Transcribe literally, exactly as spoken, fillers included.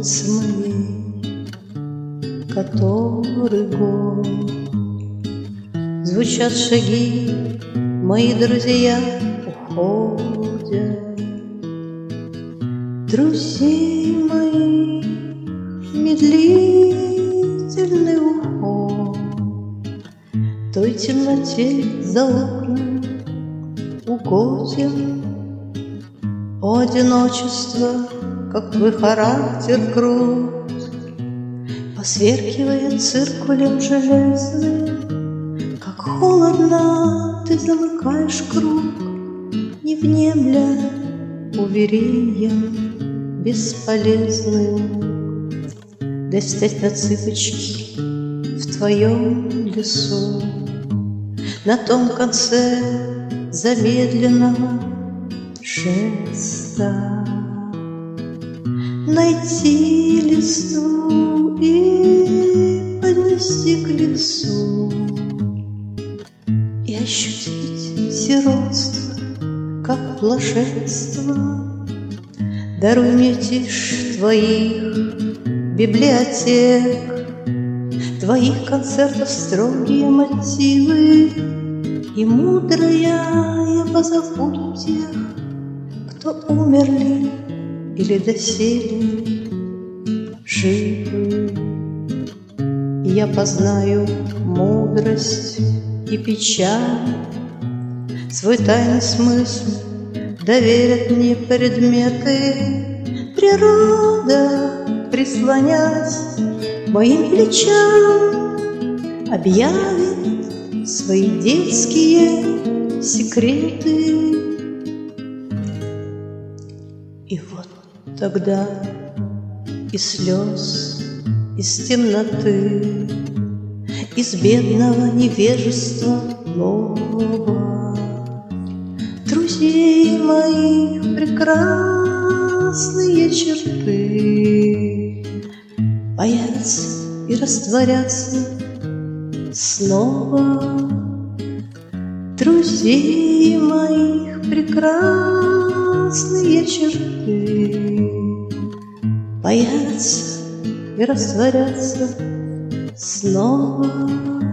улице моей который год. Звучат шаги, мои друзья уходят. Друзей моих медлительный уход в той темноте за окнами угоден. О, одиночество, как твой характер крут, посверкивает циркулем железным, как холодно ты замыкаешь круг, не внемля уверением бесполезным. Да стать на цыпочки в твоем лесу, на том конце замедленного жеста, найти листву и поднести к лицу и ощутить сиротство, как блаженство. Даруй мне тишь твоих библиотек, твоих концертов строгие мотивы, и мудрая я позабуду тех, кто умерли или доселе живы. И я познаю мудрость и печаль, свой тайный смысл доверят мне предметы. Природа, прислонясь к моим плечам, объявит свои детские секреты. И вот тогда из слез, из темноты, из бедного невежества нового друзей моих прекрасные черты появятся и растворятся снова. Друзей моих прекрасные черты появятся и растворятся снова.